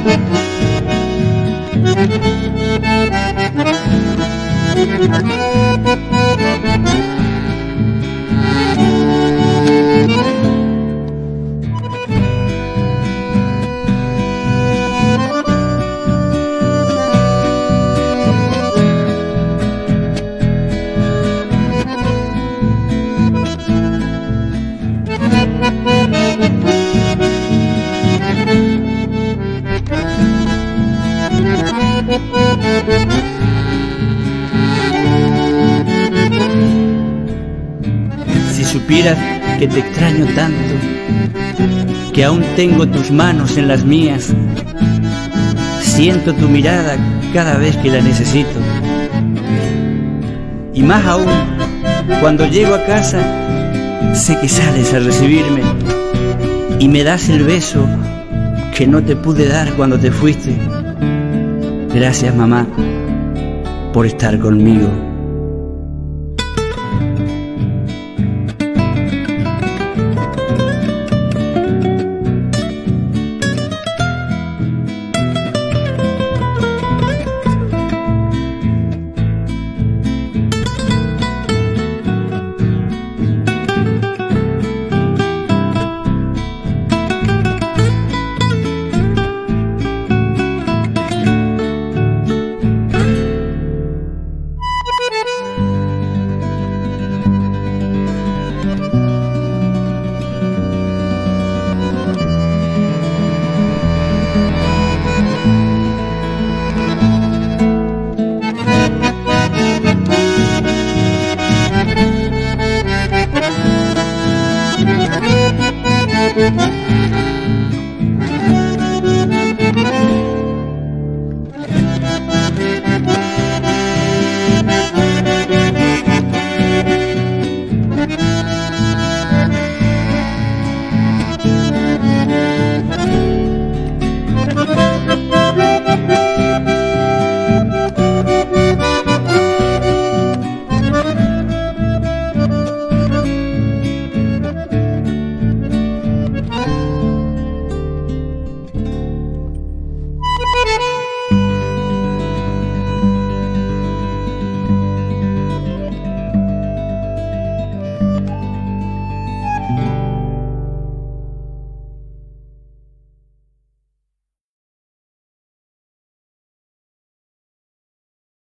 Si supieras que te extraño tanto, que aún tengo tus manos en las mías, siento tu mirada cada vez que la necesito. Y más aún, cuando llego a casa, sé que sales a recibirme y me das el beso que no te pude dar cuando te fuiste. Gracias, mamá, por estar conmigo.